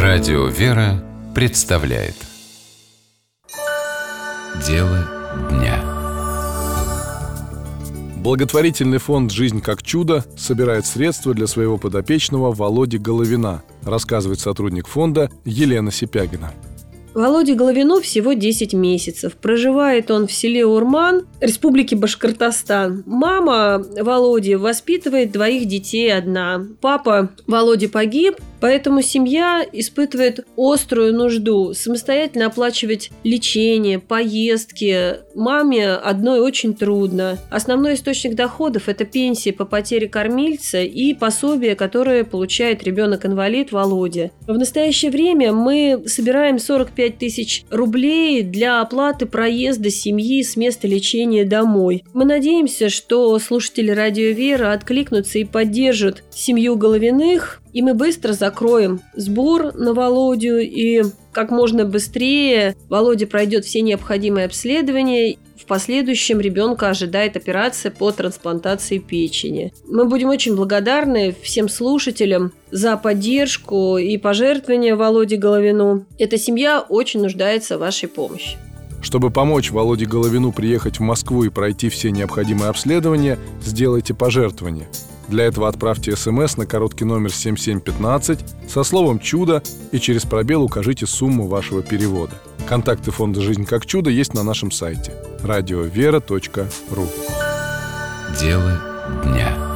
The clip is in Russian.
Радио «Вера» представляет Дело дня. Благотворительный фонд «Жизнь как чудо» собирает средства для своего подопечного Володи Головина, рассказывает сотрудник фонда Елена Сипягина. Володе Головину всего 10 месяцев. Проживает он в селе Урман, Республики Башкортостан. Мама Володи воспитывает 2 детей одна. Папа Володи погиб, поэтому семья испытывает острую нужду самостоятельно оплачивать лечение, поездки. Маме одной очень трудно. Основной источник доходов – это пенсия по потере кормильца и пособие, которое получает ребенок-инвалид Володя. В настоящее время мы собираем 45 тысяч рублей для оплаты проезда семьи с места лечения домой. Мы надеемся, что слушатели Радио «Вера» откликнутся и поддержат семью Головиных, и мы быстро закроем сбор на Володю, и как можно быстрее Володя пройдет все необходимые обследования. В последующем ребенка ожидает операция по трансплантации печени. Мы будем очень благодарны всем слушателям за поддержку и пожертвования Володе Головину. Эта семья очень нуждается в вашей помощи. Чтобы помочь Володе Головину приехать в Москву и пройти все необходимые обследования, сделайте пожертвование. Для этого отправьте СМС на короткий номер 7715 со словом «Чудо» и через пробел укажите сумму вашего перевода. Контакты фонда «Жизнь как чудо» есть на нашем сайте радиовера.ру. Дело дня.